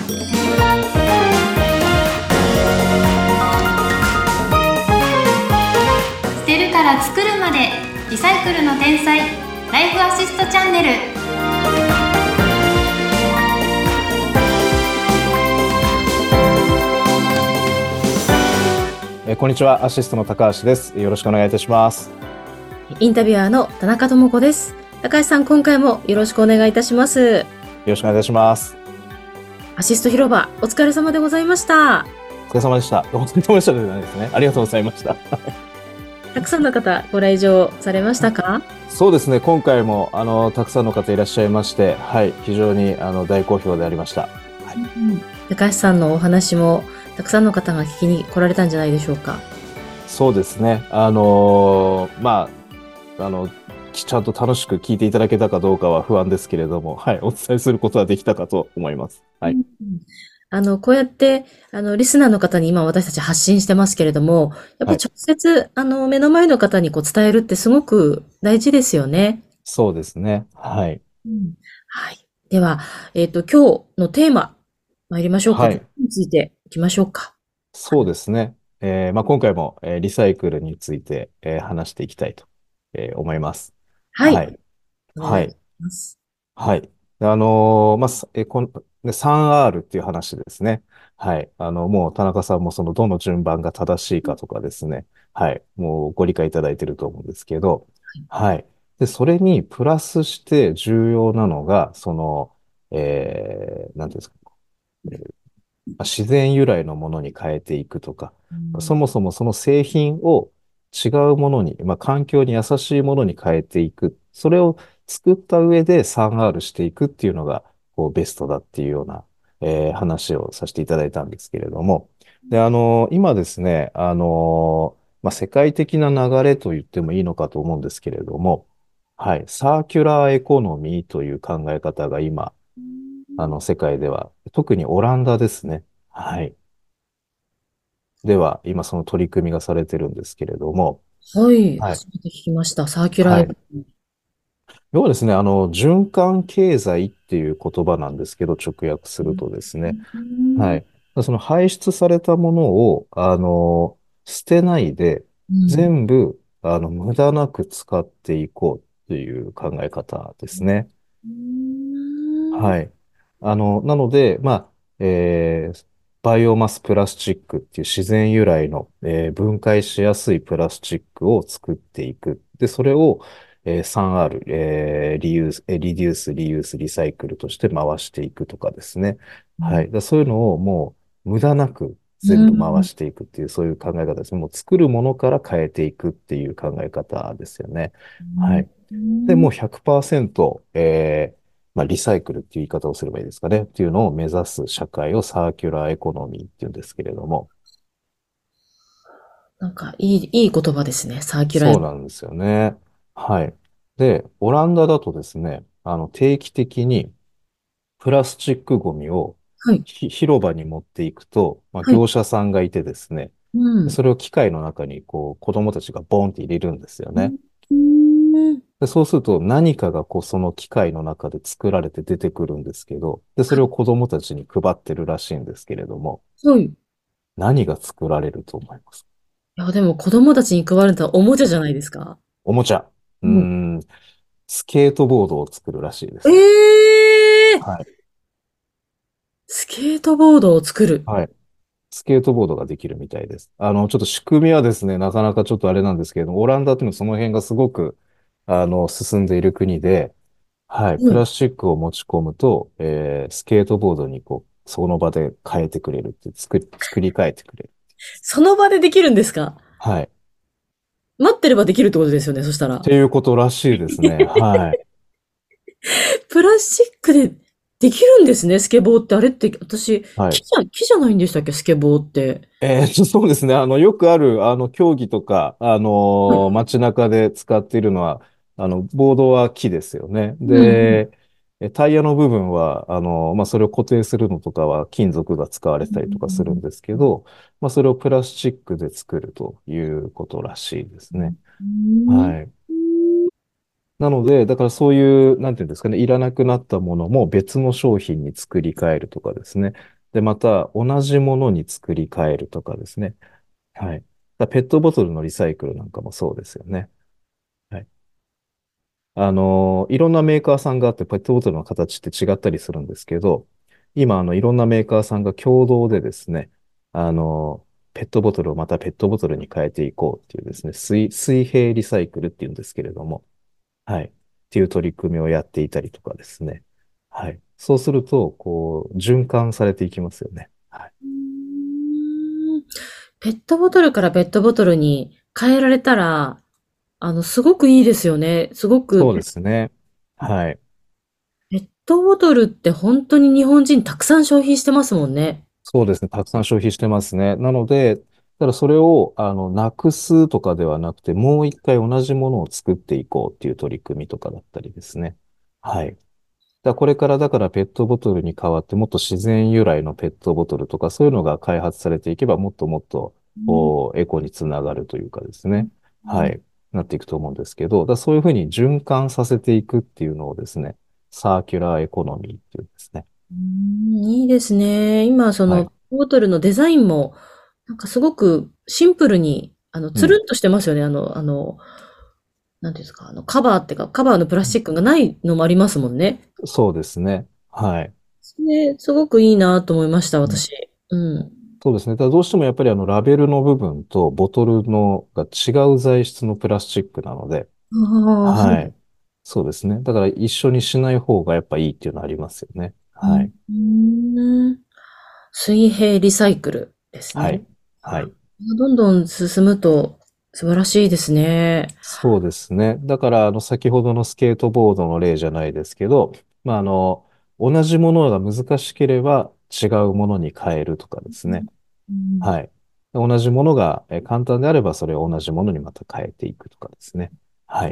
捨てるから作るまで、リサイクルの天才ライフアシストチャンネル。 こんにちは、アシストの高橋です。よろしくお願いいたします。 インタビュアーの田中智子です。高橋さん、今回もよろしくお願いいたします。よろしくお願いいたします。 アシスト広場、お疲れ様でございました。 お疲れ様でした。お疲れ様でしたですね。ありがとうございました。 たくさんの方ご来場されましたか？ そうですね。今回もたくさんの方いらっしゃいまして、はい、非常に大好評でありました。はい、 高橋さんのお話もたくさんの方が聞きに来られたんじゃないでしょうか。 そうですね。ちゃんと楽しく聞いていただけたかどうかは不安ですけれども、はい、お伝えすることはできたかと思います。はい。 こうやって、リスナーの方に今私たち発信してますけれども、やっぱり直接、目の前の方に伝えるってすごく大事ですよね。 そうですね。はい。 はい。では、今日のテーマ、参りましょうか。はい。についていきましょうか。 そうですね。今回も、リサイクルについて、話していきたいと、思います。 はい。 はい。はい。はい。3R っていう話ですね。はい。もう田中さんもそのどの順番が正しいかとかですね。はい。もうご理解いただいていると思うんですけど、はい。で、それにプラスして重要なのが、なんていうんですか、自然由来のものに変えていくとか、そもそもその製品を違うものに、環境に優しいものに変えていく。それを作った上で 3R していくっていうのがベストだっていうような、話をさせていただいたんですけれども。で、今ですね、世界的な流れと言ってもいいのかと思うんですけれども、はい、サーキュラーエコノミーという考え方が今、世界では、特にオランダですね。はい。では、今その取り組みがされてるんですけれども。 はい。 はい。 初めて聞きました。サーキュラーエコノミー。 要はですね、循環経済っていう言葉なんですけど、直訳するとですね。はい。その排出されたものを、捨てないで、全部、無駄なく使っていこうっていう考え方ですね。はい。なので、バイオマスプラスチックっていう自然由来の、分解しやすいプラスチックを作っていく。で、それを、3R、リデュース、リユース、リサイクルとして回していくとかですね。はい。そういうのをもう無駄なく全部回していくっていう、そういう考え方ですね。もう作るものから変えていくっていう考え方ですよね。はい。で、もう100%、リサイクルっていう言い方をすればいいですかね。っていうのを目指す社会をサーキュラーエコノミーっていうんですけれども。 なんか、いい言葉ですね。サーキュラーエコノミー。 そうなんですよね。はい。で、オランダだとですね、定期的にプラスチックゴミをはい。 広場に持っていくと、 はい。 業者さんがいてですね、それを機械の中に子供たちがボンって入れるんですよね。で、そうすると何かがその機械の中で作られて出てくるんですけど、で、それを子供たちに配ってるらしいんですけれども、 はい。 何が作られると思いますか？ いや、でも子供たちに配るのはおもちゃじゃないですか？ おもちゃ。 うん。 スケートボードを作るらしいでえす。 えー、 はい。 スケートボードを作る。 はい。スケートボードができるみたいです。ちょっと仕組みはですね、なかなかちょっとあれなんですけれども、オランダっていうのはその辺がすごく、進んでいる国で、はい、プはい。 ラスチックを持ち込むと、スケートボードにその場で変えてくれるって、作り変えてくれる。 その場でできるんですか？ はい。っ待ってればできるってことですよね、そしたら。 ていうことらしいですね。はい。 プラスチックでできるんですね、スケボーって。あれって、私、 はい。 木じゃないんでしたっけ、スケボーって。 そうですね。よくある、競技とか、 はい。 街中で使っているのは、ボードは木ですよね。 うんうん。 で、タイヤの部分は、それを固定するのとかは金属が使われうんたりとかうん。 するんですけど、それをプラスチックで作るということらしいですね。 うん。 はい。 なので、だからそういう、なんていうんですかね、いらなくなったものも別の商品に作り変えるとかですね。で、また同じものに作り変えるとかですね。はい。ペットボトルのリサイクルなんかもそうですよね。はい。いろんなメーカーさんがあって、ペットボトルの形って違ったりするんですけど、今、いろんなメーカーさんが共同でですね、あの、ペットボトルをまたペットボトルに変えていこうっていうですね、水平リサイクルっていうんですけれども、はい。っていう取り組みをやっていたりとかですね。はい。そうすると、こう、循環されていきますよね。はい。 うーん。ペットボトルからペットボトルに変えられたら、すごくいいですよね。すごく、 そうですね。はい。 ペットボトルって本当に日本人たくさん消費してますもんね。 そうですね。たくさん消費してますね。なので、ただそれを、なくすとかではなくて、もう一回同じものを作っていこうっていう取り組みとかだったりですね。はい。これからだからペットボトルに代わってもっと自然由来のペットボトルとかそういうのが開発されていけばもっともっとうん。 こうエコにつながるというかですね。はい。なっていくと思うんですけど、そういうふうに循環させていくっていうのをですね、サーキュラーエコノミーっていうんですね。 いいですね。今、 はい。 ボトルのデザインも、なんかすごくシンプルに、 うん。 つるんとしてますよね。なんていうんですか、カバーってか、カバーのプラスチックがないのもありますもんね。 そうですね。はい。 すごくいいなと思いました、 うん。 私。うん。 そうですね。ただどうしてもやっぱりラベルの部分とボトルのが違う材質のプラスチックなので、 ああ、はい。 はい。そうですね。だから一緒にしない方がやっぱいいっていうのはありますよね。 うん。 はい。 水平リサイクルですね。 はい。はい。 どんどん進むと素晴らしいですね。 そうですね。だから、先ほどのスケートボードの例じゃないですけど、まあ、同じものが難しければ違うものに変えるとかですね。 うん。 はい。同じものが簡単であれば、それを同じものにまた変えていくとかですね。はい。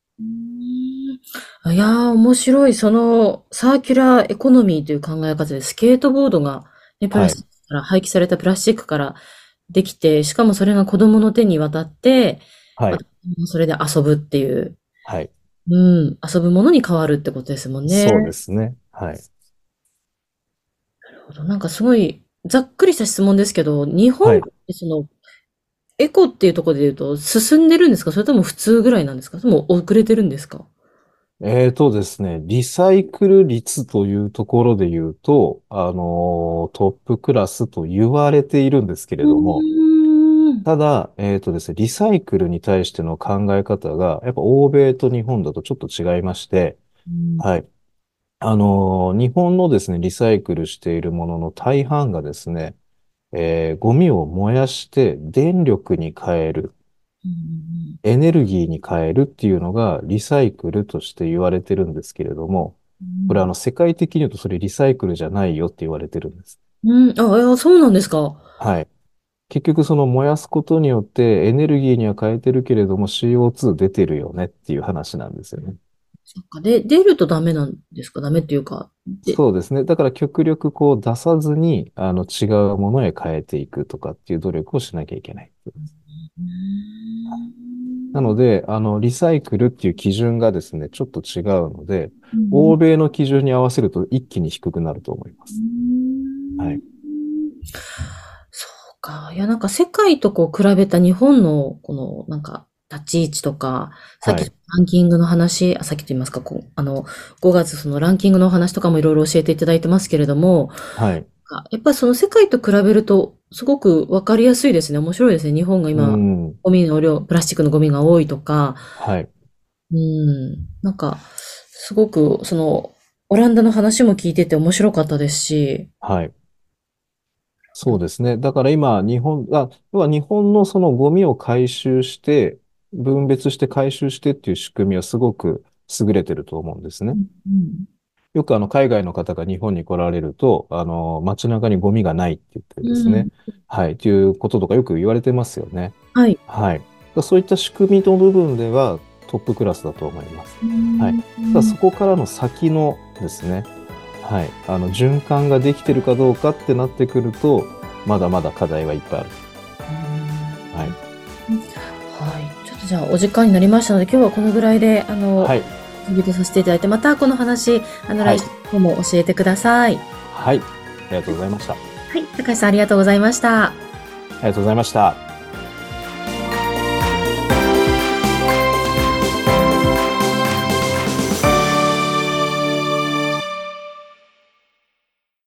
いやー、面白い。サーキュラーエコノミーという考え方で、スケートボードが、ね、プラはい。 スチックから、廃棄されたプラスチックからできて、しかもそれが子供の手に渡って、また、 はい。 それで遊ぶっていう、 はい。 うん、遊ぶものに変わるってことですもんね。 そうですね。はい。 なるほど。なんかすごい、ざっくりした質問ですけど、日本っはい。 てエコっていうところで言うと、進んでるんですか？それとも普通ぐらいなんですか？それとも遅れてるんですか？ ですね、リサイクル率というところで言うと、トップクラスと言われているんですけれうども、 ーん。 ただ、ですね、リサイクルに対しての考え方が、やっぱ欧米と日本だとちょっと違いまして、 うん。 はい。日本のですね、リサイクルしているものの大半がですね、ゴミを燃やして電力に変える、 うん。 エネルギーに変えるっていうのがリサイクルとして言われてるんですけれども、これうん。 世界的に言うとそれリサイクルじゃないよって言われてるんです。 うん。あ、いや、そうなんですか。 はい。結局その燃やすことによってエネルギーには変えてるけれども CO2 出てるよねっていう話なんですよね。 そっか。で、出るとダメなんですか？ダメっていうか。で、 そうですね。だから極力こう出さずに違うものへ変えていくとかっていう努力をしなきゃいけない。 うーん。 なので、リサイクルっていう基準がですね、ちょっと違うので、 うん。 欧米の基準に合わせると一気に低くなると思いまうす。はい。 そうか。いや、なんか世界とこう比べた日本のこのなんか立ち位置とか、さっきはい。 ランキングの話、さっきと言いますか、5月そのランキングのお話とかもいろいろ教えていただいてますけれども、 はい。 やっぱりその世界と比べるとすごくわかりやすいですね。面白いですね。日本がう今、 ん。 ゴミの量、プラスチックのゴミが多いとか、 はい。 うん、なんか、すごくオランダの話も聞いてて面白かったですし、 はい。 なんかそうですね。だから今、要は日本のそのゴミを回収して、分別して回収してっていう仕組みはすごく優れてると思うんですね。 うん。 よく海外の方が日本に来られると、街中にゴミがないって言ってですね。 うん。 はい。ということとかよく言われてますよね。 はい。 はい。そういった仕組みの部分ではトップクラスだと思います。 うはい。 ん。 そこからの先のですね。はい。循環ができてるかどうかってなってくると、まだまだ課題はいっぱいある。はい。 はい。ちょっとじゃあ、お時間になりましたので、今日はこのぐらいで、 はい。 続けさせていただいて、またこの話、 はい。 来週も教えてください。 はい。ありがとうございました。あはい。高橋さん、ありがとうございました。 りがとうございました。